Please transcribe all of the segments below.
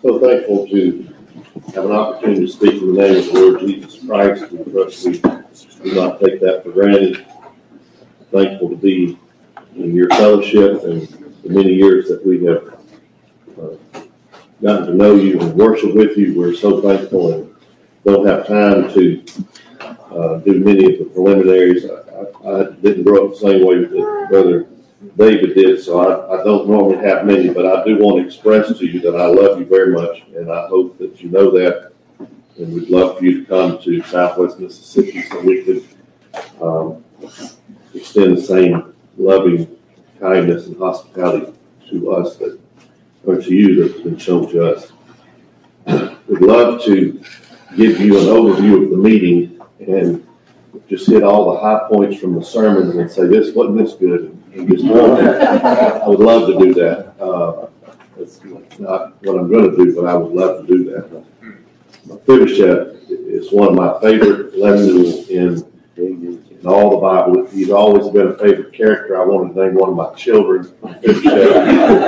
so thankful to have an opportunity to speak in the name of the Lord Jesus Christ. We trust we do not take that for granted. Thankful to be in your fellowship and the many years that we have gotten to know you and worship with you. We're so thankful and don't have time to do many of the preliminaries. I didn't grow up the same way that Brother David did, so I don't normally have many, but I do want to express to you that I love you very much, and I hope that you know that, and we'd love for you to come to Southwest Mississippi so we could extend the same loving kindness and hospitality to us or to you that's been shown to us. We'd love to give you an overview of the meeting and just hit all the high points from the sermons and say, wasn't this good? And just I would love to do that. That's not what I'm going to do, but I would love to do that. Mephibosheth is one of my favorite lessons in all the Bible. He's always been a favorite character. I wanted to name one of my children Mephibosheth.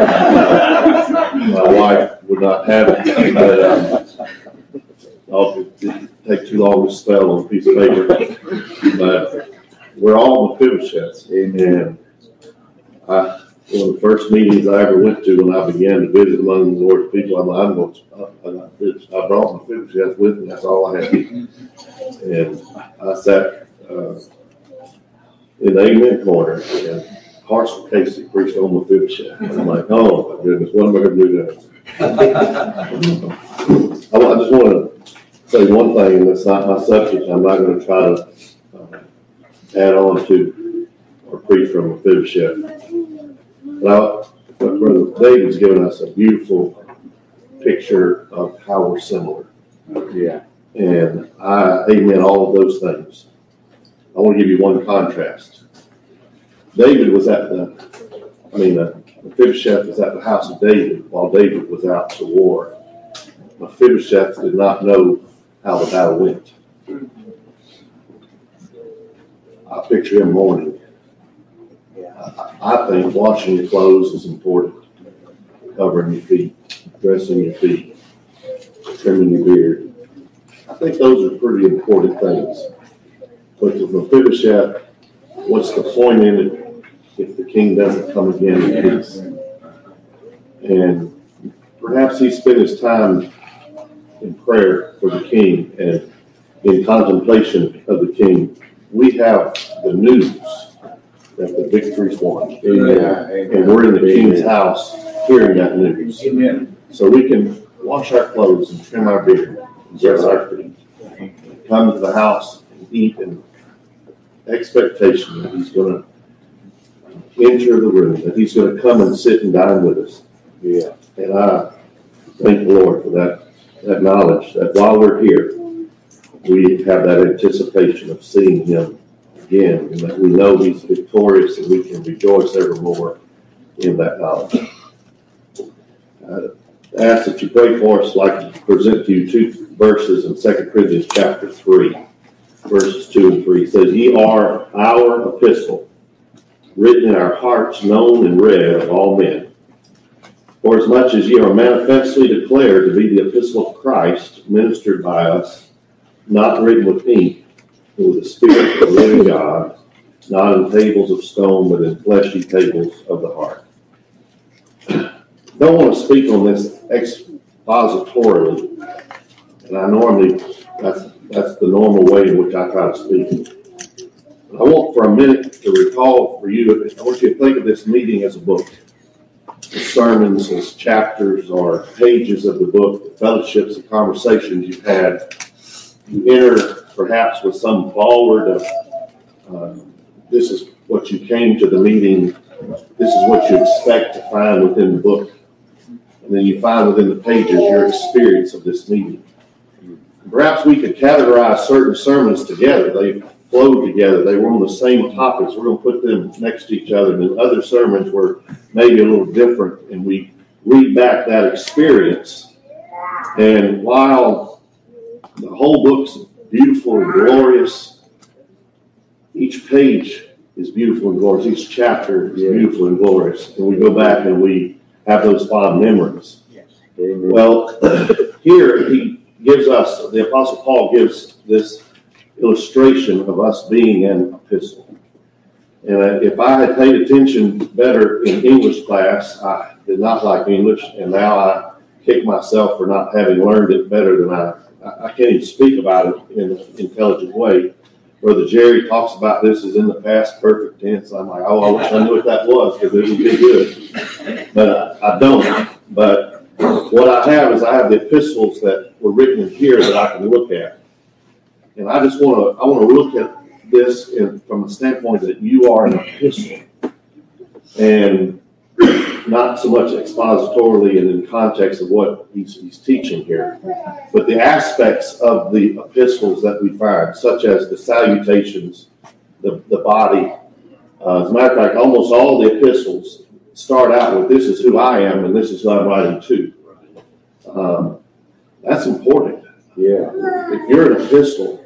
My wife would not have it, but it'd take too long to spell on a piece of paper. But we're all Mephibosheths. And one of the first meetings I ever went to when I began to visit among the Lord's people, I brought Mephibosheth with me. That's all I had. And I sat in the Amen corner, and Carson Casey preached on Mephibosheth. I'm like, oh my goodness, what am I going to do now? I just want to say one thing, and that's not my subject. I'm not going to try to add on to or preach from Mephibosheth. But Brother David's given us a beautiful picture of how we're similar. Yeah. And I amen all of those things. I want to give you one contrast. David was Mephibosheth was at the house of David while David was out to war. Mephibosheth did not know how the battle went. I picture him mourning. I think washing your clothes is important. Covering your feet, dressing your feet, trimming your beard. I think those are pretty important things. But with Mephibosheth, what's the point in it if the king doesn't come again in peace? And perhaps he spent his time in prayer for the king and in contemplation of the king. We have the news that the victory's won. Amen. And we're in the king's house hearing that news. Amen. So we can wash our clothes and trim our beard and dress our feet. Come to the house and eat in expectation that he's going to enter the room, that he's going to come and sit and dine with us. Yeah. And I thank the Lord for that knowledge that while we're here, we have that anticipation of seeing him again, and that we know he's victorious and we can rejoice evermore in that knowledge. I ask that you pray for us. I'd like to present to you two verses in 2 Corinthians chapter 3, verses 2 and 3. It says, "Ye are our epistle, written in our hearts, known and read of all men. For as much as ye are manifestly declared to be the epistle of Christ, ministered by us, not written with ink, but with the Spirit of the living God, not in tables of stone, but in fleshy tables of the heart." Don't want to speak on this expositorily, and I normally, that's the normal way in which I try to speak. I want for a minute to recall for you, I want you to think of this meeting as a book. The sermons as chapters or pages of the book, the fellowships and conversations you've had. You enter perhaps with some forward of this is what you came to the meeting, this is what you expect to find within the book. And then you find within the pages your experience of this meeting. Perhaps we could categorize certain sermons together. They flowed together. They were on the same topics. We're going to put them next to each other. And other sermons were maybe a little different. And we read back that experience. And while the whole book's beautiful and glorious, each page is beautiful and glorious. Each chapter is beautiful and glorious. And we go back and we have those fond memories. Amen. Well, here he gives us, the Apostle Paul gives this illustration of us being an epistle. And if I had paid attention better in English class, I did not like English, and now I kick myself for not having learned it better than I can't even speak about it in an intelligent way. Brother Jerry talks about this as in the past perfect tense. I'm like, oh, I wish I knew what that was, because it would be good. But I don't. But what I have is I have the epistles that were written in here that I can look at. And I just want to look at this from the standpoint that you are an epistle. And not so much expositorily and in context of what he's teaching here, but the aspects of the epistles that we find, such as the salutations, the body. As a matter of fact, almost all the epistles start out with, this is who I am and this is who I'm writing to. That's important. Yeah. If you're an epistle,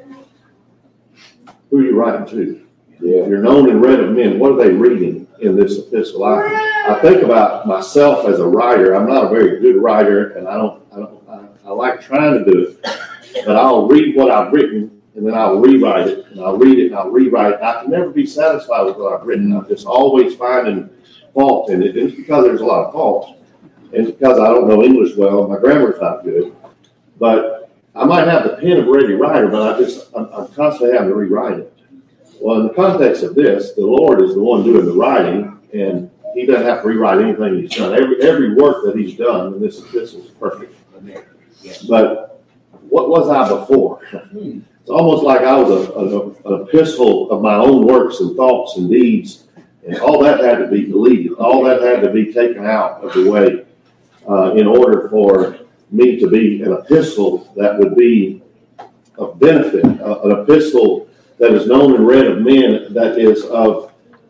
who are you writing to? Yeah. If you're known and read of men, what are they reading in this epistle? I think about myself as a writer. I'm not a very good writer, and I like trying to do it, but I'll read what I've written, and then I'll rewrite it, and I'll read it, and I'll rewrite it. I can never be satisfied with what I've written. I'm just always finding fault in it. It's because there's a lot of fault, and it's because I don't know English well, my grammar's not good. But I might have the pen of a ready writer, but I'm constantly having to rewrite it. Well, in the context of this, the Lord is the one doing the writing, and he doesn't have to rewrite anything he's done. Every work that he's done in this epistle is perfect. But what was I before? It's almost like I was an epistle of my own works and thoughts and deeds, and all that had to be deleted. All that had to be taken out of the way in order for me to be an epistle that would be of benefit, an epistle that is known and read of men, that is of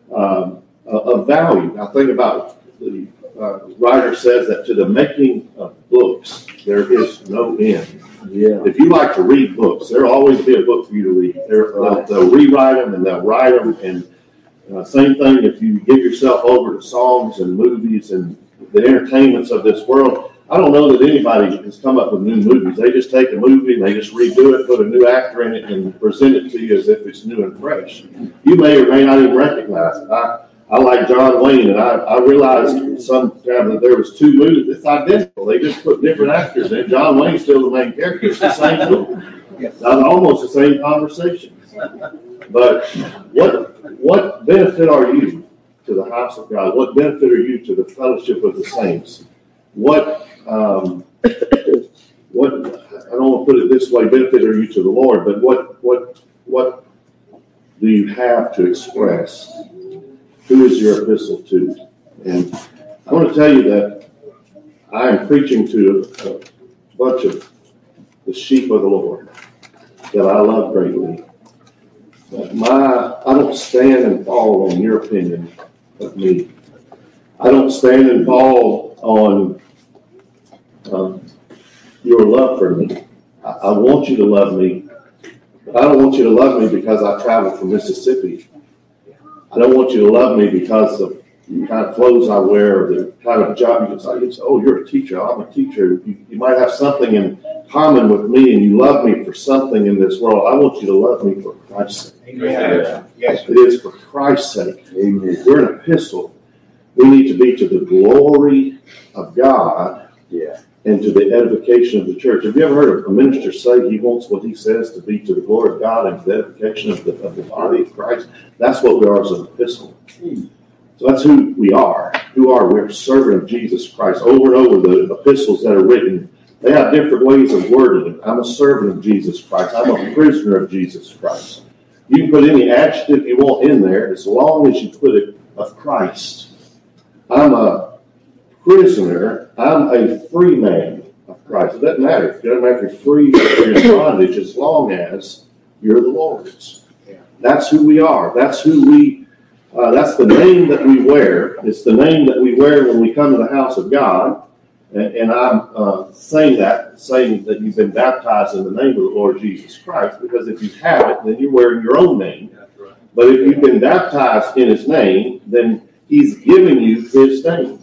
value. Now think about the writer says that to the making of books there is no end. Yeah. If you like to read books, there'll always be a book for you to read. They'll rewrite them and they'll write them. And same thing if you give yourself over to songs and movies and the entertainments of this world. I don't know that anybody has come up with new movies. They just take a movie and they just redo it, put a new actor in it, and present it to you as if it's new and fresh. You may or may not even recognize it. I like John Wayne, and I realized sometime that there was two movies. It's identical. They just put different actors in it. John Wayne's still the main character. It's the same movie. It's almost the same conversation. But what benefit are you to the house of God? What benefit are you to the fellowship of the saints? I don't want to put it this way, benefit are you to the Lord, but what do you have to express? Who is your epistle to? And I want to tell you that I am preaching to a bunch of the sheep of the Lord that I love greatly. But I don't stand and fall on your opinion of me. I don't stand and fall on your love for me. I want you to love me, but I don't want you to love me because I traveled from Mississippi. I don't want you to love me because of the kind of clothes I wear or the kind of job you say, oh, you're a teacher. I'm a teacher. You might have something in common with me and you love me for something in this world. I want you to love me for Christ's sake. Amen. Yes. It is for Christ's sake. Amen. We're an epistle. We need to be to the glory of God. Yeah. And to the edification of the church. Have you ever heard a minister say he wants what he says to be to the glory of God and to the edification of the body of Christ? That's what we are as an epistle. So that's who we are. Who are we? We're a servant of Jesus Christ. Over and over, the epistles that are written, they have different ways of wording it. I'm a servant of Jesus Christ. I'm a prisoner of Jesus Christ. You can put any adjective you want in there as long as you put it of Christ. I'm a prisoner. I'm a free man of Christ. It doesn't matter. It doesn't matter if you're free or you're in bondage as long as you're the Lord's. That's who we are. That's who we, that's the name that we wear. It's the name that we wear when we come to the house of God. And I'm saying that you've been baptized in the name of the Lord Jesus Christ, because if you haven't, then you're wearing your own name. But if you've been baptized in his name, then he's giving you his name.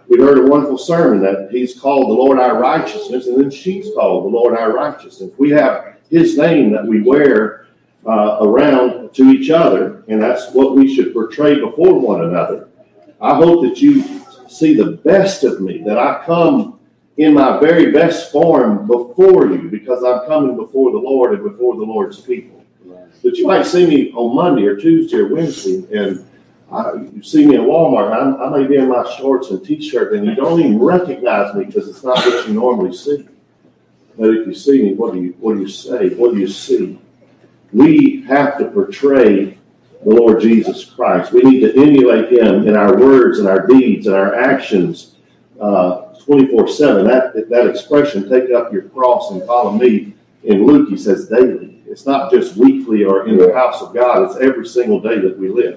We heard a wonderful sermon that he's called the Lord our righteousness, and then she's called the Lord our righteousness. We have his name that we wear around to each other, and that's what we should portray before one another. I hope that you see the best of me, that I come in my very best form before you, because I'm coming before the Lord and before the Lord's people. But you might see me on Monday or Tuesday or Wednesday, and you see me in Walmart, I may be in my shorts and t-shirt, and you don't even recognize me because it's not what you normally see. But if you see me, what do you say? What do you see? We have to portray the Lord Jesus Christ. We need to emulate him in our words and our deeds and our actions 24/7. That expression, take up your cross and follow me, in Luke he says daily. It's not just weekly or in the house of God. It's every single day that we live.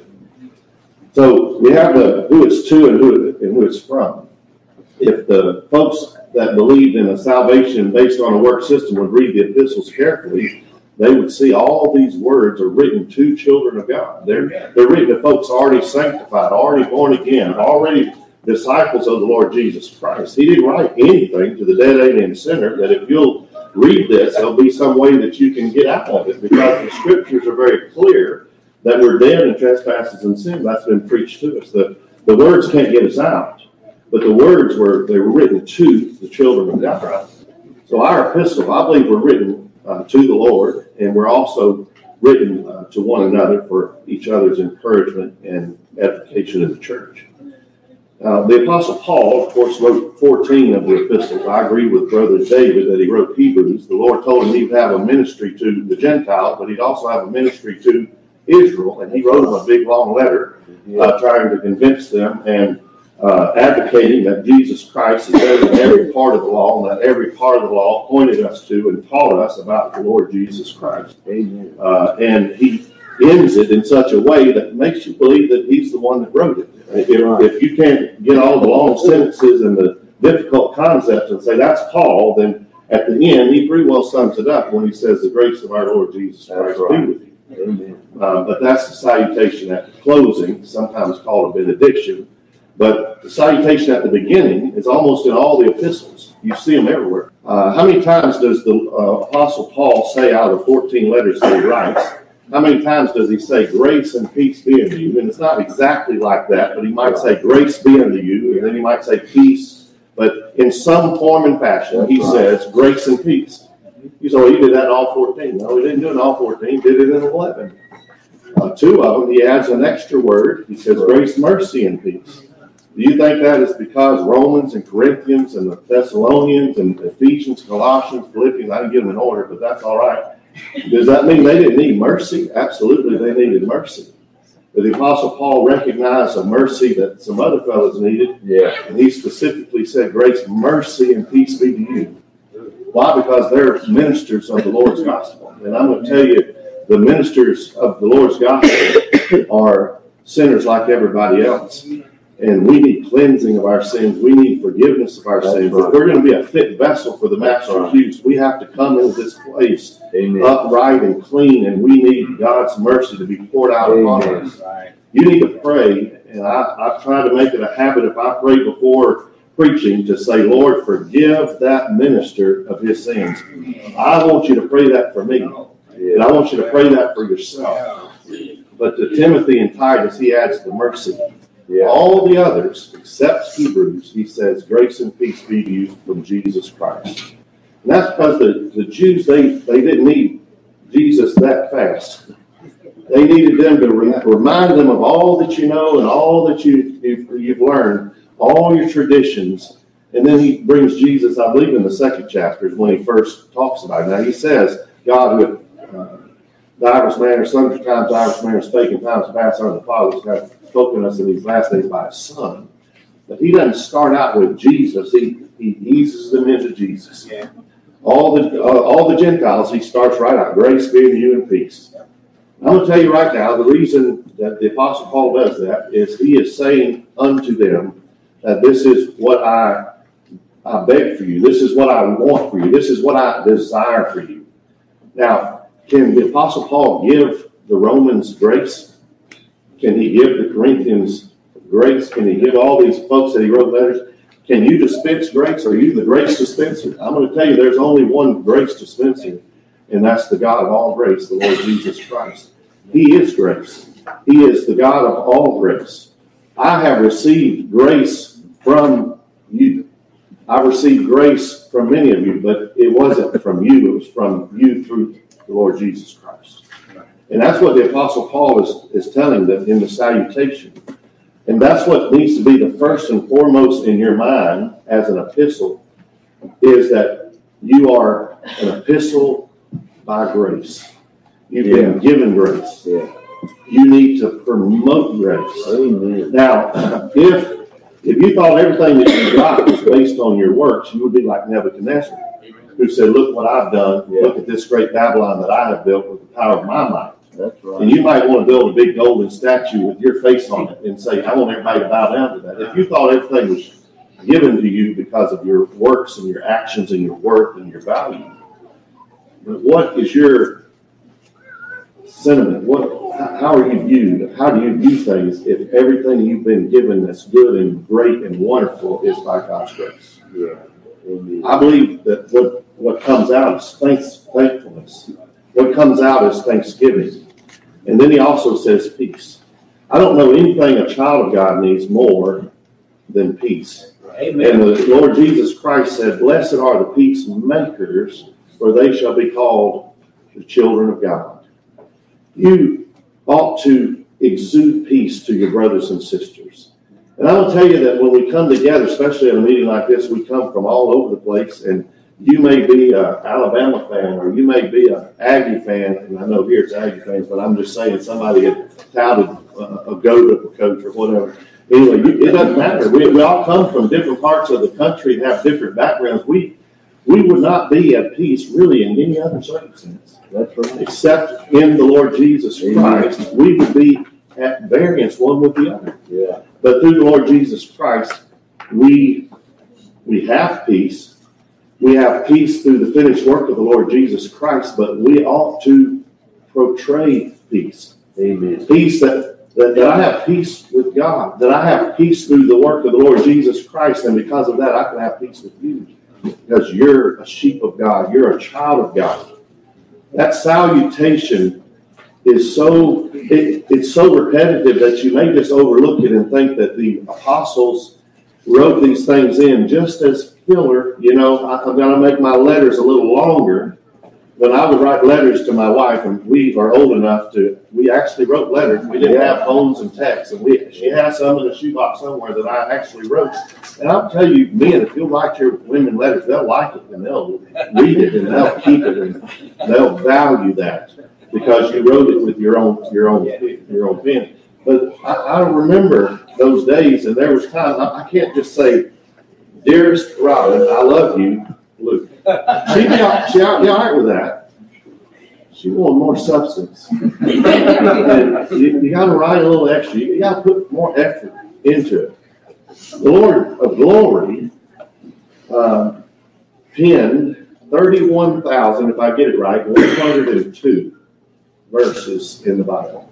So we have who it's to and who it's from. If the folks that believed in a salvation based on a work system would read the epistles carefully, they would see all these words are written to children of God. They're written to folks already sanctified, already born again, already disciples of the Lord Jesus Christ. He didn't write anything to the dead alien sinner that if you'll read this, there'll be some way that you can get out of it, because the scriptures are very clear that we're dead in trespasses and sin. That's been preached to us. The words can't get us out, but the words were written to the children of God. So our epistle, I believe, we're written to the Lord, and we're also written to one another for each other's encouragement and edification in the church. The Apostle Paul, of course, wrote 14 of the epistles. I agree with Brother David that he wrote Hebrews. The Lord told him he'd have a ministry to the Gentiles, but he'd also have a ministry to Israel, and he wrote them a big long letter trying to convince them and advocating that Jesus Christ is there in every part of the law, and that every part of the law pointed us to and taught us about the Lord Jesus Christ. Amen. And he ends it in such a way that makes you believe that he's the one that wrote it. If you can't get all the long sentences and the difficult concepts and say that's Paul, then at the end he pretty well sums it up when he says the grace of our Lord Jesus Christ be with you. Amen. But that's the salutation at the closing, sometimes called a benediction. But the salutation at the beginning is almost in all the epistles. You see them everywhere. How many times does the Apostle Paul say out of the 14 letters that he writes, how many times does he say grace and peace be unto you? And it's not exactly like that, but he might say grace be unto you, and then he might say peace. But in some form and fashion, he says grace and peace. You say, well, he did that in all 14. No, he didn't do it in all 14. He did it in 11. Two of them, he adds an extra word. He says grace, mercy, and peace. Do you think that is because Romans and Corinthians and the Thessalonians and Ephesians, Colossians, Philippians, I didn't get them in order, but that's all right. Does that mean they didn't need mercy? Absolutely, they needed mercy. But the Apostle Paul recognized a mercy that some other fellows needed. Yeah. And he specifically said, grace, mercy, and peace be to you. Why? Because they're ministers of the Lord's gospel. And I'm going to tell you, the ministers of the Lord's gospel are sinners like everybody else. And we need cleansing of our sins. We need forgiveness of our sins. If we're going to be a fit vessel for the master's use, we have to come into this place upright and clean, and we need God's mercy to be poured out upon us. You need to pray, and I try to make it a habit if I pray before preaching to say, Lord, forgive that minister of his sins. I want you to pray that for me, and I want you to pray that for yourself. But to Timothy and Titus, he adds the mercy. Yeah. All the others, except Hebrews, he says, grace and peace be to you from Jesus Christ. And that's because the Jews, they didn't need Jesus that fast. They needed them to remind them of all that you know and all that you've learned, all your traditions. And then he brings Jesus, I believe in the second chapter is when he first talks about it. Now he says, God with divers manner, sundry times, divers manner, spake in times past unto the fathers, God spoken to us in these last days by his Son. But he doesn't start out with Jesus. He eases them into Jesus. Yeah. All the Gentiles, he starts right out. Grace be to you and peace. I'm going to tell you right now, the reason that the Apostle Paul does that is he is saying unto them that this is what I beg for you. This is what I want for you. This is what I desire for you. Now, can the Apostle Paul give the Romans grace? Can he give the Corinthians grace? Can he give all these folks that he wrote letters? Can you dispense grace? Are you the grace dispenser? I'm going to tell you there's only one grace dispenser, and that's the God of all grace, the Lord Jesus Christ. He is grace. He is the God of all grace. I have received grace from you. I've received grace from many of you, but it wasn't from you. It was from you through the Lord Jesus Christ. And that's what the Apostle Paul is telling them in the salutation. And that's what needs to be the first and foremost in your mind as an epistle, is that you are an epistle by grace. You've been given grace. Yeah. You need to promote grace. Amen. Now, if you thought everything that you got was based on your works, you would be like Nebuchadnezzar, who said, look what I've done. Yeah. Look at this great Babylon that I have built with the power of my might. That's right. And you might want to build a big golden statue with your face on it and say, I want everybody to bow down to that. If you thought everything was given to you because of your works and your actions and your worth and your value, but what is your sentiment? How are you viewed? How do you view things if everything you've been given that's good and great and wonderful is by God's grace? Yeah. I believe that what comes out is thankfulness. What comes out is thanksgiving. And then he also says peace. I don't know anything a child of God needs more than peace. Amen. And the Lord Jesus Christ said, blessed are the peacemakers, for they shall be called the children of God. You ought to exude peace to your brothers and sisters. And I will tell you that when we come together, especially at a meeting like this, we come from all over the place, and you may be an Alabama fan, or you may be an Aggie fan, and I know here it's Aggie fans, but I'm just saying somebody had touted a goat of a coach or whatever. Anyway, it doesn't matter. We all come from different parts of the country and have different backgrounds. We would not be at peace really in any other circumstance. That's right. Except in the Lord Jesus Christ, we would be at variance one with the other. Yeah. But through the Lord Jesus Christ, we have peace. We have peace through the finished work of the Lord Jesus Christ, but we ought to portray peace. Amen. Peace that I have peace with God, that I have peace through the work of the Lord Jesus Christ, and because of that, I can have peace with you. Because you're a sheep of God. You're a child of God. That salutation is it's so repetitive that you may just overlook it and think that the apostles wrote these things in just as filler. I'm going to make my letters a little longer. When I would write letters to my wife, and we are old enough we actually wrote letters. We didn't have phones and texts, and she has some in the shoebox somewhere that I actually wrote. And I'll tell you, men, if you'll write your women letters, they'll like it, and they'll read it, and they'll keep it, and they'll value that because you wrote it with your own pen. But I remember those days, and there was time. I can't just say, dearest Robin, I love you, Luke. She'd be all right with that. She wanted more substance. You got to write a little extra. You got to put more effort into it. The Lord of glory penned 31,000, if I get it right, 102 verses in the Bible.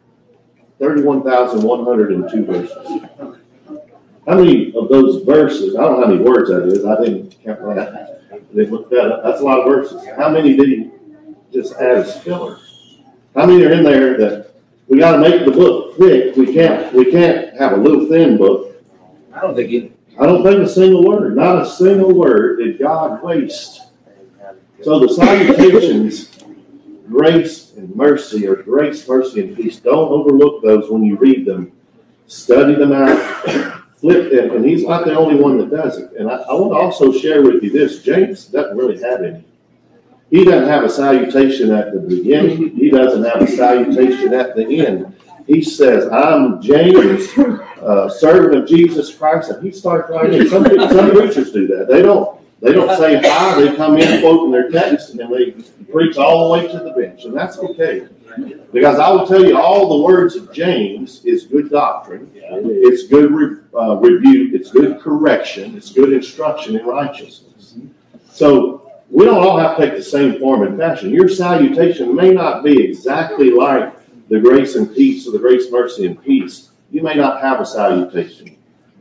31,102 verses. How many of those verses, I don't know how many words that is, I didn't count that. I didn't look that up. That's a lot of verses. How many did he just add as filler? How many are in there that we got to make the book thick? We can't have a little thin book. I don't think a single word, not a single word did God waste. So the salutations, grace and mercy, or grace, mercy, and peace, don't overlook those when you read them. Study them out. Flip them, and he's not the only one that does it. And I want to also share with you this. James doesn't really have any. He doesn't have a salutation at the beginning. He doesn't have a salutation at the end. He says, I'm James, servant of Jesus Christ. And he starts writing. Some preachers do that. They don't say hi. They come in quoting their text, and then they preach all the way to the bench. And that's okay. Because I will tell you, all the words of James is good doctrine. It's good rebuke. It's good correction. It's good instruction in righteousness. So we don't all have to take the same form and fashion. Your salutation may not be exactly like the grace and peace, or the grace, mercy, and peace. You may not have a salutation.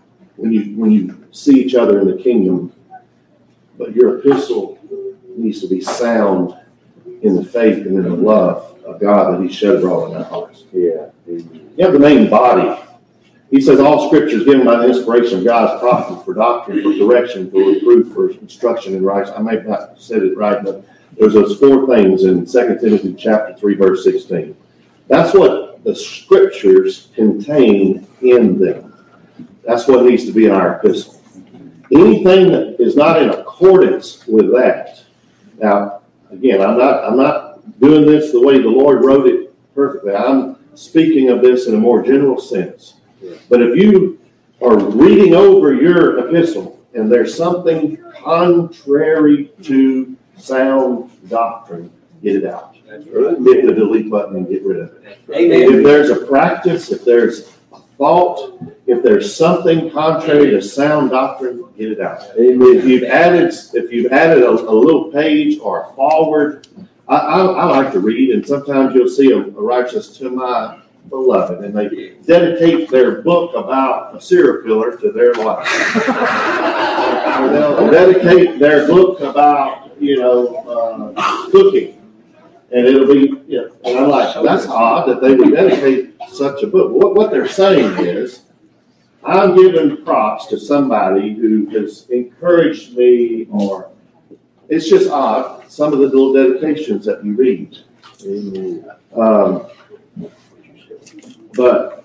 when you see each other in the kingdom, but your epistle needs to be sound in the faith and in the love of God that He shed abroad in our hearts. Yeah. You have the name body. He says all Scripture is given by the inspiration of God's prophet for doctrine, for correction, for reproof, for instruction in righteousness. I may have not said it right, but there's those four things in 2 Timothy chapter 3, verse 16. That's what the Scriptures contain in them. That's what needs to be in our epistle. Anything that is not in accordance with that. Now, again, I'm not doing this the way the Lord wrote it perfectly. I'm speaking of this in a more general sense. But if you are reading over your epistle and there's something contrary to sound doctrine, get it out. Hit the delete button and get rid of it. Amen. If there's a practice, if there's a thought, if there's something contrary to sound doctrine, get it out. Amen. If you've added a little page or a forward, I like to read, and sometimes you'll see a righteous to my beloved, and they dedicate their book about a serial killer to their wife. Or they'll dedicate their book about, cooking. And it'll be, and I'm like, that's odd that they would dedicate such a book. What they're saying is, I'm giving props to somebody who has encouraged me, or it's just odd, some of the little dedications that you read. But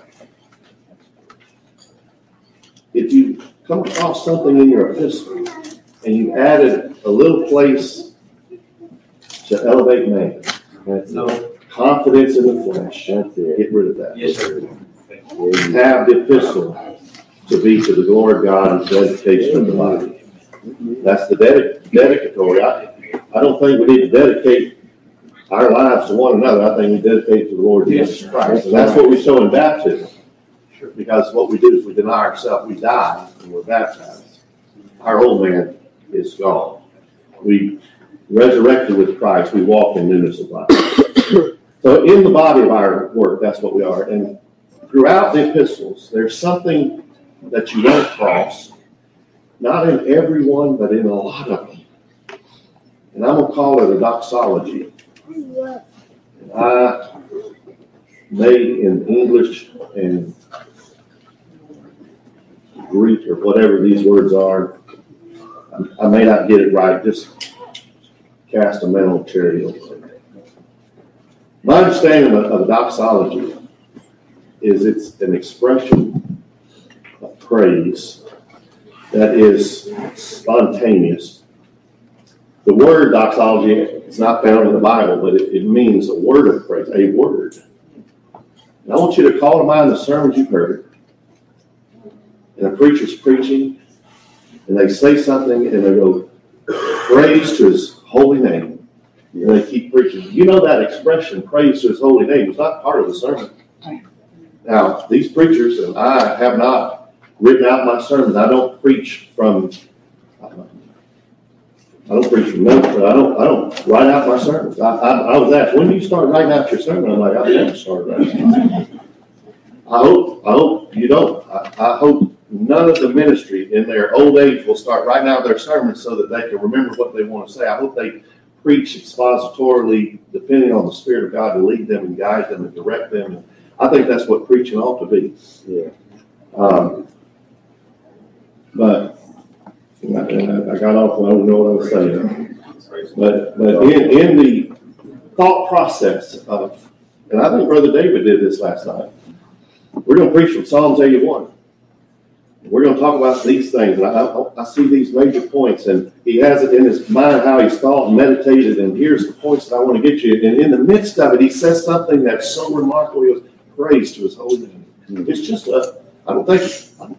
if you come across something in your epistle and you added a little place to elevate man, confidence in the flesh, get rid of that. Yes, sir. Have the epistle to be to the glory of God and dedication of the body. That's the dedicatory. I don't think we need to dedicate our lives to one another. I think we dedicate to the Lord Jesus Christ. And that's what we show in baptism. Because what we do is we deny ourselves. We die and we're baptized. Our old man is gone. We resurrected with Christ. We walk in newness of life. So in the body of our work, that's what we are. And throughout the epistles, there's something that you don't cross. Not in every one, but in a lot of them. And I'm going to call it a doxology. I may in English and Greek or whatever these words are, I may not get it right. Just cast a mental charity over it. My understanding of doxology is it's an expression of praise that is spontaneous. The word doxology is not found in the Bible, but it means a word of praise, a word. And I want you to call to mind the sermons you've heard. And a preacher's preaching, and they say something, and they go, praise to His holy name. And they keep preaching. You know that expression, praise to His holy name, was not part of the sermon. Now, these preachers, and I have not written out my sermons. I don't preach from notes, but I don't write out my sermons. I was asked, when do you start writing out your sermon? I'm like, I've never started writing out. I hope you don't. I hope none of the ministry in their old age will start writing out their sermons so that they can remember what they want to say. I hope they preach expositorily, depending on the Spirit of God to lead them and guide them and direct them. And I think that's what preaching ought to be. Yeah. But I got off. I don't know what I was saying. But in the thought process of, and I think Brother David did this last night. We're going to preach from Psalms 81. We're going to talk about these things. And I see these major points, and he has it in his mind how he's thought and meditated. And here's the points that I want to get you. And in the midst of it, he says something that's so remarkable. He goes, praise to His holy name. It's just I don't think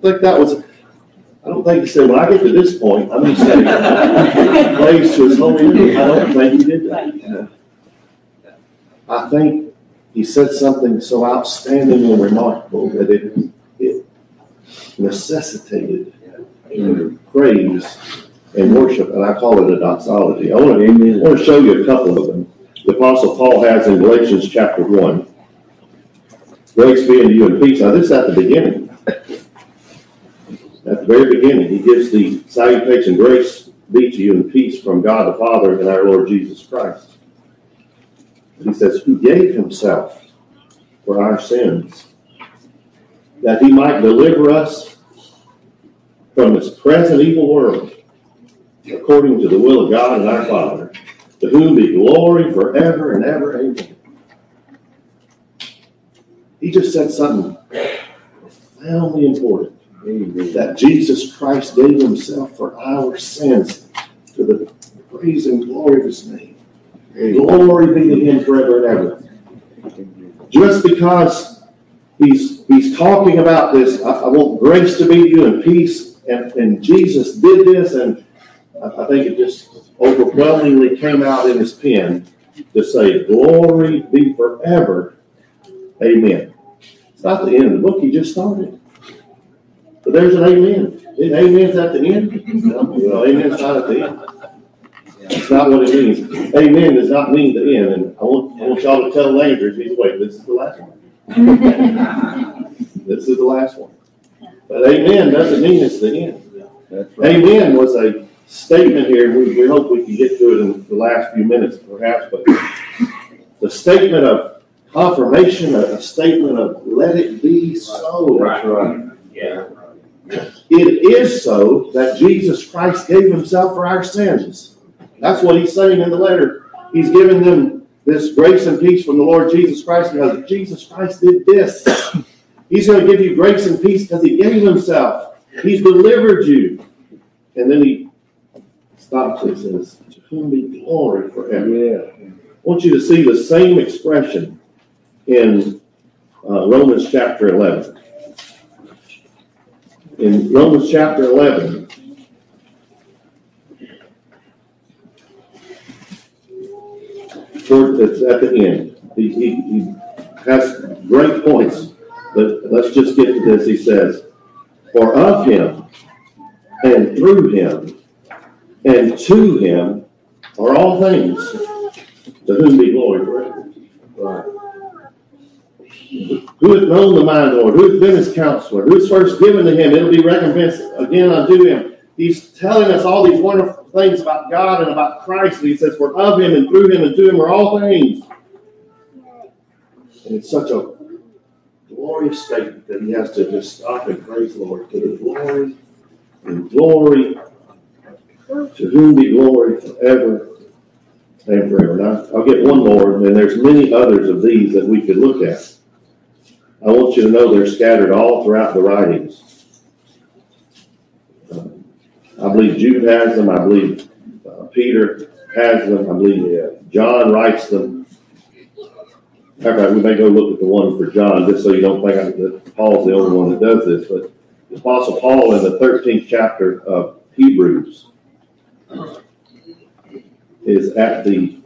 he said, when I get to this point, I'm going to say praise to His holy name. I don't think he did that. I think he said something so outstanding and remarkable that it necessitated praise and worship, and I call it a doxology. I want to show you a couple of them. The Apostle Paul has in Galatians chapter 1. Grace be unto you and peace. Now, this is at the beginning. At the very beginning, he gives the salutation, grace be to you and peace from God the Father and our Lord Jesus Christ. He says, who gave himself for our sins, that he might deliver us from this present evil world, according to the will of God and our Father, to whom be glory forever and ever. Amen. He just said something profoundly important. Amen. That Jesus Christ gave himself for our sins, to the praise and glory of his name. Amen. Glory be to him forever and ever. Just because he's talking about this, I want grace to be to you and peace, and Jesus did this, and I think it just overwhelmingly came out in his pen to say, glory be forever. Amen. It's not the end of the book. He just started. But there's an amen. Amen's at the end. No, amen's not at the end. That's not what it means. Amen does not mean the end. And I want y'all to tell Landry, he's waiting, this is the last one. This is the last one. But amen doesn't mean it's the end. Right. Amen was a statement here. We hope we can get to it in the last few minutes, perhaps. But the statement of confirmation, a statement of let it be so. That's right. Yeah. It is so that Jesus Christ gave himself for our sins. That's what he's saying in the letter. He's giving them this grace and peace from the Lord Jesus Christ because Jesus Christ did this. He's going to give you grace and peace because he gave himself. He's delivered you. And then he stops and says, to whom be glory forever. Yeah. I want you to see the same expression in Romans chapter 11. In Romans chapter 11, it's at the end. He has great points, but let's just get to this. He says, for of him, and through him, and to him are all things, to whom be glory forever. Right. Who hath known the mind of the Lord? Who hath been his counselor? Who's first given to him? It'll be recompensed again unto him. He's telling us all these wonderful things about God and about Christ. And he says, for of him and through him and to him are all things. And it's such a glorious statement that he has to just stop and praise the Lord. To the glory and glory, to whom be glory forever and forever. Now, I'll get one more, and there's many others of these that we could look at. I want you to know they're scattered all throughout the writings. I believe Jude has them. I believe Peter has them. I believe John writes them. Okay, we may go look at the one for John just so you don't think that Paul's the only one that does this. But the Apostle Paul in the 13th chapter of Hebrews is at the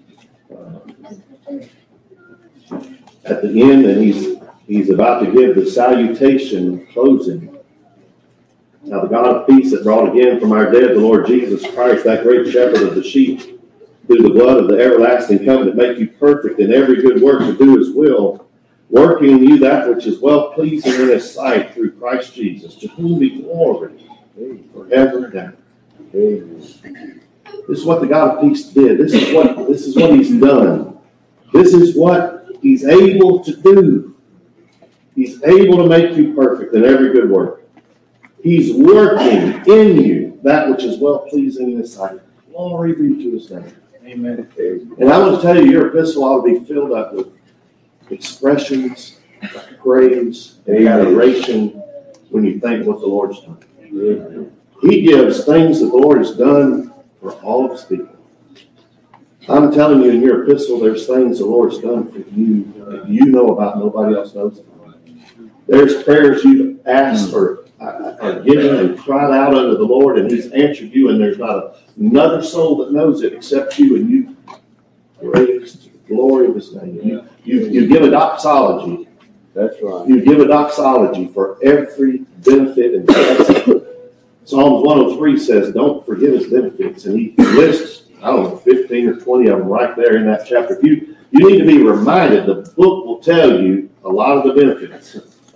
end, and he's about to give the salutation closing. Now the God of peace that brought again from our dead the Lord Jesus Christ, that great shepherd of the sheep, through the blood of the everlasting covenant, make you perfect in every good work to do his will, working in you that which is well pleasing in his sight through Christ Jesus, to whom be glory forever and ever. This is what the God of peace did. This is what he's done. This is what he's able to do. He's able to make you perfect in every good work. He's working in you that which is well pleasing in his sight. Glory be to his name. Amen. And I want to tell you, your epistle ought to be filled up with expressions, praise, and adoration when you think what the Lord's done. Amen. He gives things that the Lord has done for all of his people. I'm telling you, in your epistle, there's things the Lord's done for you that you know about, nobody else knows about. There's prayers you've asked or given and cried out unto the Lord, and he's answered you, and there's not another soul that knows it except you, and you praise the glory of his name. You give a doxology. That's right. You give a doxology for every benefit and blessing. Psalms 103 says, don't forget his benefits, and he lists, 15 or 20 of them right there in that chapter. You need to be reminded. The book will tell you a lot of the benefits.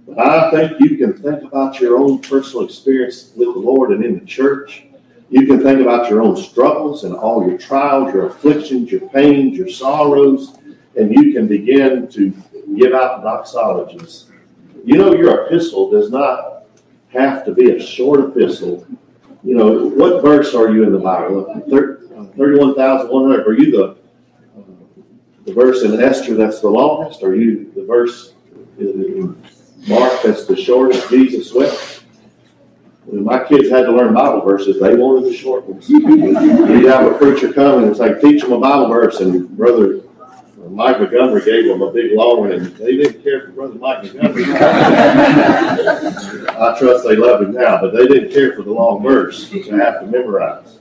But I think you can think about your own personal experience with the Lord and in the church. You can think about your own struggles and all your trials, your afflictions, your pains, your sorrows, and you can begin to give out doxologies. You know, your epistle does not have to be a short epistle. You know, what verse are you in the Bible? 31,100. Are you the verse in Esther that's the longest? Are you the verse in Mark that's the shortest? Jesus wept. When my kids had to learn Bible verses, they wanted the short ones. You'd have a preacher come and say, teach them a Bible verse, and Brother Mike Montgomery gave them a big long one, and they didn't care for Brother Mike Montgomery. I trust they love him now, but they didn't care for the long verse to have to memorize.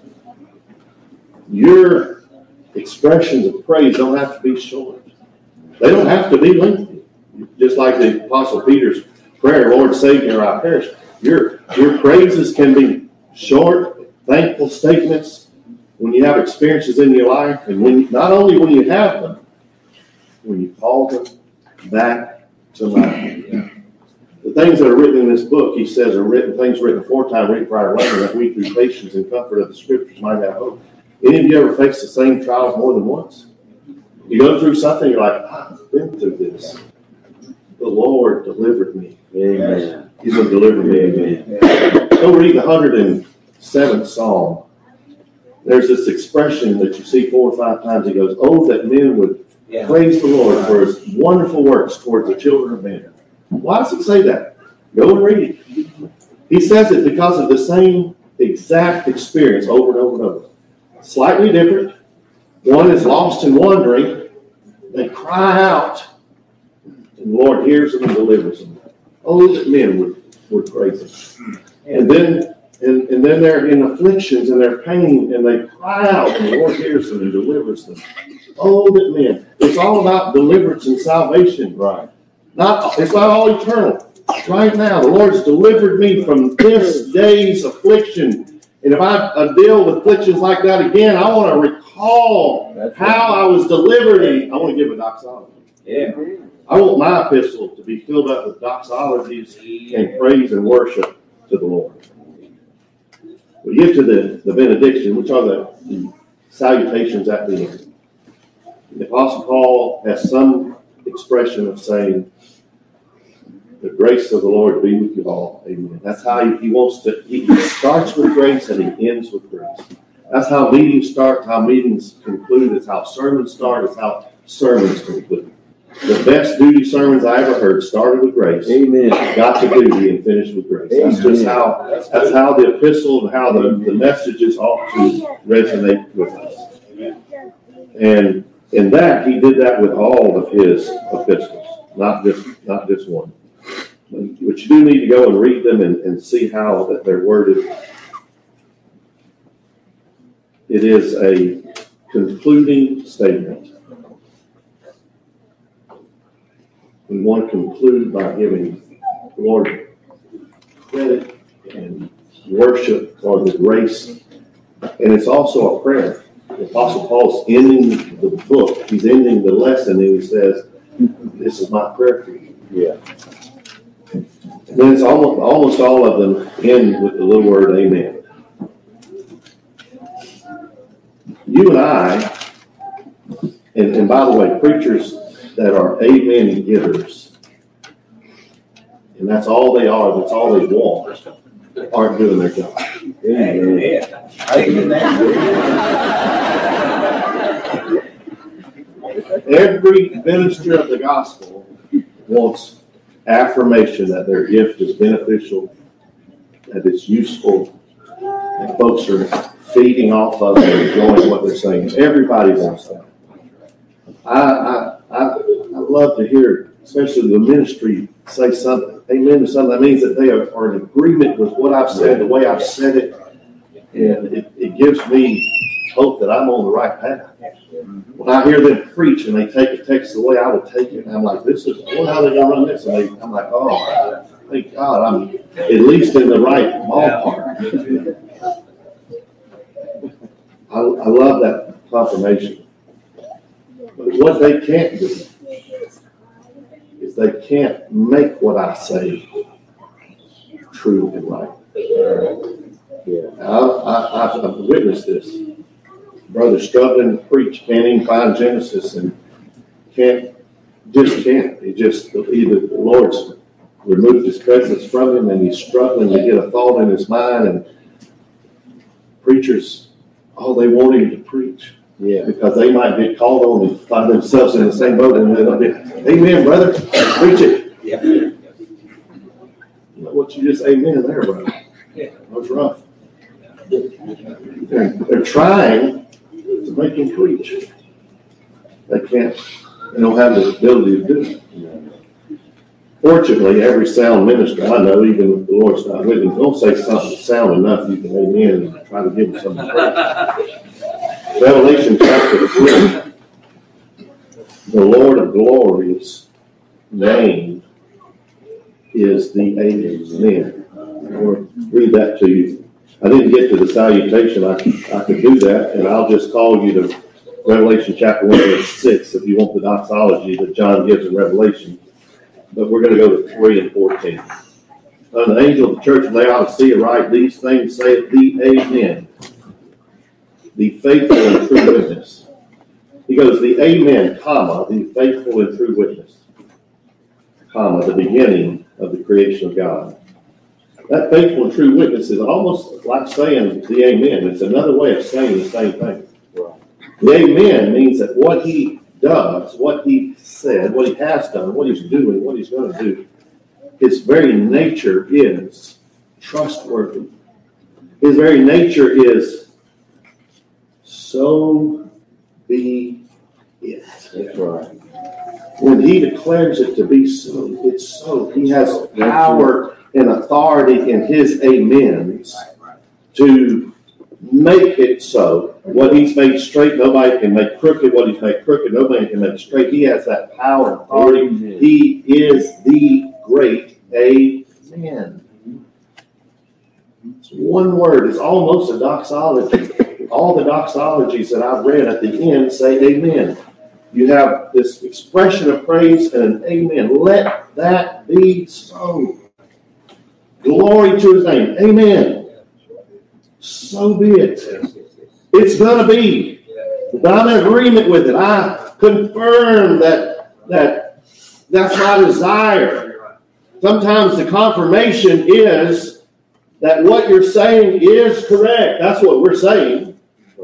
Your expressions of praise don't have to be short. They don't have to be lengthy. Just like the Apostle Peter's prayer, Lord, save me or I perish. Your praises can be short, thankful statements when you have experiences in your life, and when not only when you have them, when you call them back to life. The things that are written in this book, he says, are things written aforetime, written prior later, that we through patience and comfort of the Scriptures might have hope. Any of you ever faced the same trials more than once? You go through something, you're like, I've been through this. The Lord delivered me. Amen. He's going to deliver me. Amen. Go read the 107th Psalm. There's this expression that you see 4 or 5 times. He goes, oh, that men would praise the Lord for his wonderful works towards the children of men. Why does he say that? Go and read it. He says it because of the same exact experience over and over and over. Slightly different. One is lost and wandering. They cry out, and the Lord hears them and delivers them. Oh, that men would praise him. And then they're in afflictions and they're pain, and they cry out, and the Lord hears them and delivers them. Oh, that men. It's all about deliverance and salvation. Right. It's not all eternal. Right now, the Lord's delivered me from this day's affliction. And if I deal with afflictions like that again, I want to recall how I was delivered. And I want to give a doxology. Yeah. I want my epistle to be filled up with doxologies and praise and worship to the Lord. We get to the benediction, which are the salutations at the end. The Apostle Paul has some expression of saying, the grace of the Lord be with you all. Amen. That's how he wants to. He starts with grace and he ends with grace. That's how meetings start, how meetings conclude. It's how sermons start. It's how sermons conclude. The best duty sermons I ever heard started with grace. Amen. Got to duty and finished with grace. Amen. That's just how the epistle and how the messages ought to resonate with us. And in that, he did that with all of his epistles, not just one. But you do need to go and read them and see how that they're worded. It is a concluding statement. We want to conclude by giving the Lord credit and worship for the grace. And it's also a prayer. The Apostle Paul's ending the book. He's ending the lesson, and he says, this is my prayer for you. Yeah. And then it's almost all of them end with the little word amen. You and I, and by the way, preachers that are amen givers, and that's all they are, that's all they want, aren't doing their job. Amen. Every minister of the gospel wants affirmation that their gift is beneficial, that it's useful, and folks are feeding off of it and enjoying what they're saying. Everybody wants that. I love to hear, especially the ministry, say something, amen to something. That means that they are in agreement with what I've said, the way I've said it, and it gives me hope that I'm on the right path. When I hear them preach and they take a text the way I would take it, and I'm like, this is, I wonder how they're going to run this. And I'm like, oh, thank God, I'm at least in the right ballpark. I love that confirmation. But what they can't do is is they can't make what I say true and right. Yeah, I've witnessed this. Brother struggling to preach, can't even find Genesis, and can't. He just, either the Lord's removed his presence from him and he's struggling to get a thought in his mind, and preachers, all they want him to preach. Yeah. Because they might get called on and find themselves in the same boat, and they'll be, amen, brother, preach it. Yeah. You know what you just amen there, brother? Yeah. That's rough. They're trying to make him preach. They can't. They don't have the ability to do it. Fortunately, every sound minister I know, even if the Lord's not with him, don't say something sound enough, you can amen and try to give him something to pray. Revelation chapter 3, the Lord of glory's name is the Amen. I'll read that to you. I didn't get to the salutation. I could do that, and I'll just call you to Revelation chapter 1, verse 6, if you want the doxology that John gives in Revelation. But we're going to go to 3 and 14. The angel of the church of Laodicea write, these things saith the Amen, the faithful and true witness. He goes, the Amen, comma, the faithful and true witness, comma, the beginning of the creation of God. That faithful and true witness is almost like saying the Amen. It's another way of saying the same thing. The Amen means that what he does, what he said, what he has done, what he's doing, what he's going to do, his very nature is trustworthy. His very nature is so be it. That's right. When he declares it to be so, it's so. He has power and authority in his amens to make it so. What he's made straight, nobody can make crooked. What he's made crooked, nobody can make straight. He has that power and authority. Amen. He is the great Amen. It's one word. It's almost a doxology. All the doxologies that I've read at the end say amen. You have this expression of praise and an amen. Let that be so. Glory to his name. Amen. So be it. It's going to be. But I'm in agreement with it. I confirm that's my desire. Sometimes the confirmation is that what you're saying is correct. That's what we're saying.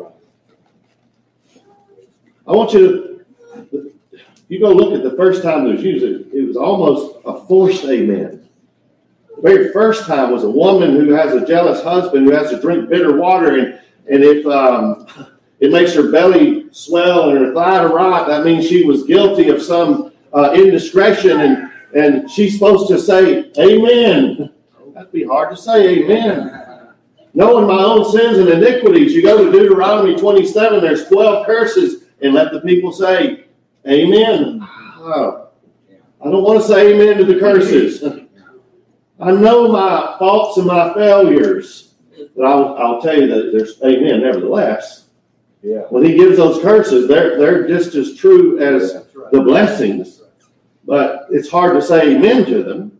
I want you to, you go look at the first time it was used, it was almost a forced amen. The very first time was a woman who has a jealous husband who has to drink bitter water, and if it makes her belly swell and her thigh to rot, that means she was guilty of some indiscretion, and she's supposed to say, amen. That'd be hard to say, amen. Knowing my own sins and iniquities, you go to Deuteronomy 27, there's 12 curses, and let the people say, amen. I don't want to say amen to the curses. I know my faults and my failures, but I'll tell you that there's amen nevertheless. Yeah. When he gives those curses, they're just as true as the blessings, but it's hard to say amen to them.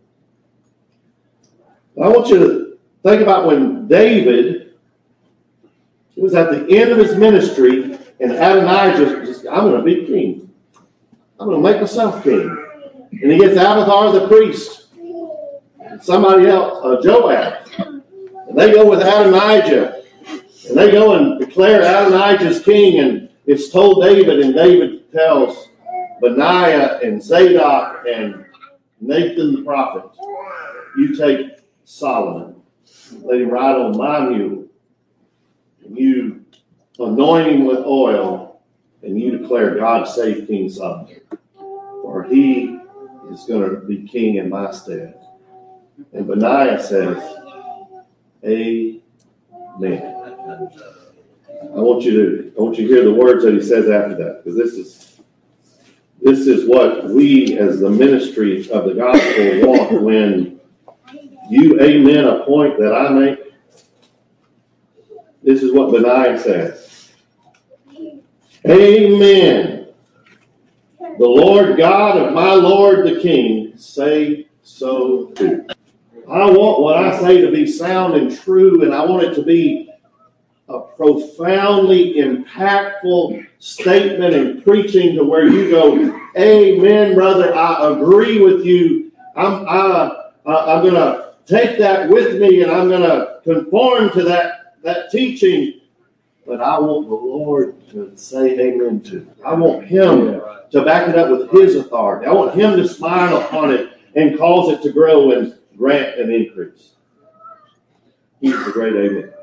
I want you to think about when David was at the end of his ministry, and Adonijah just, I'm going to be king. I'm going to make myself king. And he gets Abiathar the priest, and somebody else, Joab. And they go with Adonijah. And they go and declare Adonijah's king, and it's told David, and David tells Benaiah and Zadok and Nathan the prophet, you take Solomon, let him ride on my mule, and you anoint him with oil, and you declare God save King Solomon, for he is going to be king in my stead. And Benaiah says, amen. I want you to hear the words that he says after that, because this is what we as the ministry of the gospel want. When you amen a point that I make, this is what Benaiah says. Amen. the Lord God of my Lord the King say so too. I want what I say to be sound and true, and I want it to be a profoundly impactful statement and preaching to where you go, amen, brother, I agree with you. I'm going to take that with me, and I'm going to conform to that teaching. But I want the Lord to say amen to. I want Him to back it up with His authority. I want Him to smile upon it and cause it to grow and grant an increase. He's the great amen.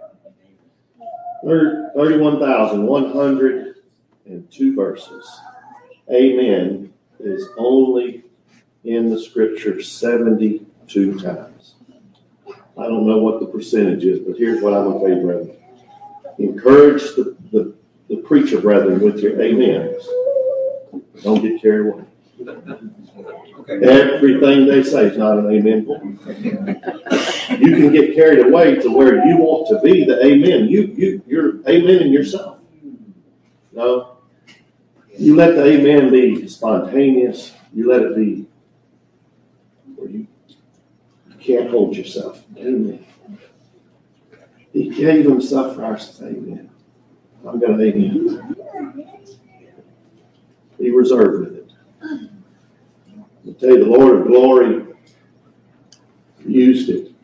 31,102 verses. Amen is only in the Scripture 72 times. I don't know what the percentage is, but here's what I'm going to tell you, brethren. Encourage the preacher, brethren, with your amens. Don't get carried away. Okay. Everything they say is not an amen. You can get carried away to where you want to be the amen. You're amening yourself. No. You let the amen be spontaneous. You let it be where you can't hold yourself. Amen. He gave Himself for our sake. Amen. I'm going to amen. Be reserved with it. I'll tell you, the Lord of glory used it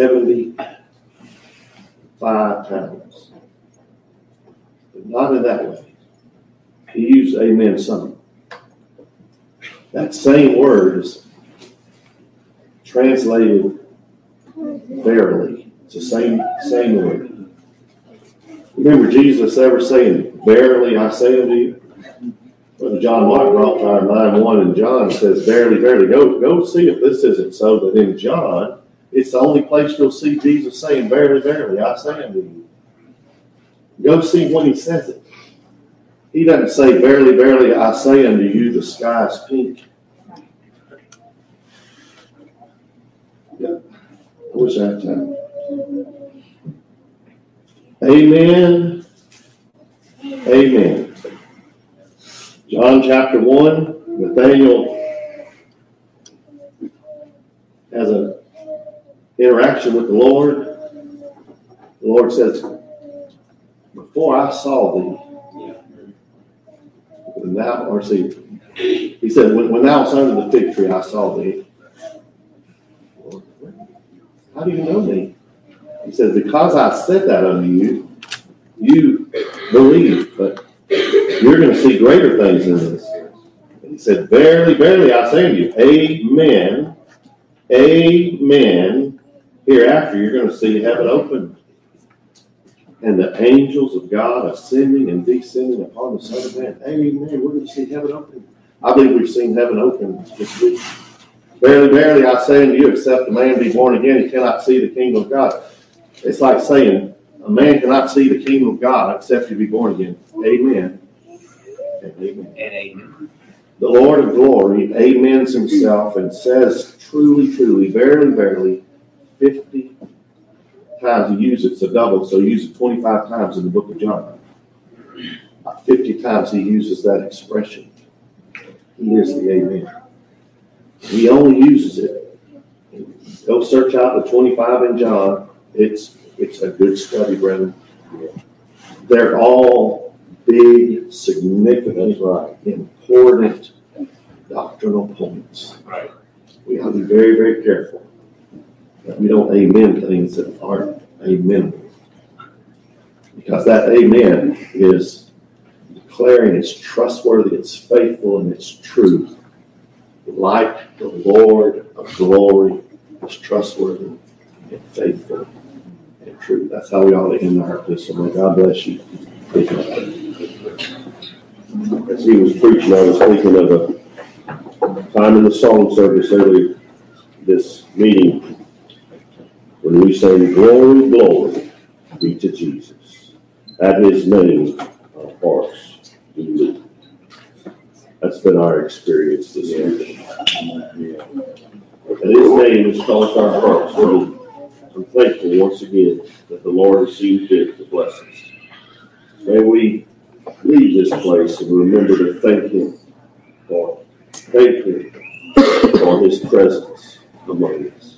75 times. But not in that way. He used amen some. That same word is translated verily. It's the same word. Remember Jesus ever saying, verily I say unto you? Well, John Mark brought to our 9:1, and John says, verily, verily. Go see if this isn't so, that in John, it's the only place you'll see Jesus saying, verily, verily, I say unto you. Go see when He says it. He doesn't say, verily, verily, I say unto you, the sky is pink. Yeah. I wish I had time. Amen. Amen. John chapter 1, Nathanael has an interaction with the Lord. The Lord says, before I saw thee, He said, when thou was under the fig tree, I saw thee. How do you know me? He says, because I said that unto you, you believe, but you're going to see greater things than this. And He said, verily, verily, I say to you, amen, amen. Hereafter, you're going to see heaven open, and the angels of God ascending and descending upon the Son of Man. Amen. We're going to see heaven open. I believe we've seen heaven open this week. Verily, verily, I say unto you, except a man be born again, he cannot see the kingdom of God. It's like saying, a man cannot see the kingdom of God except he be born again. Amen. And amen. And amen. The Lord of glory amens Himself and says, truly, truly, verily, verily, 50 times He uses it. It's a double, so He uses it 25 times in the book of John. 50 times He uses that expression. He is the amen. He only uses it. Go search out the 25 in John. It's a good study, brethren. They're all big, significant, important doctrinal points. Right. We have to be very, very careful that we don't amen things that aren't amen. Because that amen is declaring it's trustworthy, it's faithful, and it's true. Like the Lord of glory is trustworthy and faithful and true. That's how we ought to end our epistle. May God bless you. As he was preaching, I was thinking of a time in the song service earlier this meeting when we sang, glory, glory be to Jesus. At His name our hearts do leap. That's been our experience this evening. And His name has caused our hearts to leap. I'm thankful once again that the Lord has seen fit to bless us. May we leave this place and remember to thank Him for thank him for his presence among us.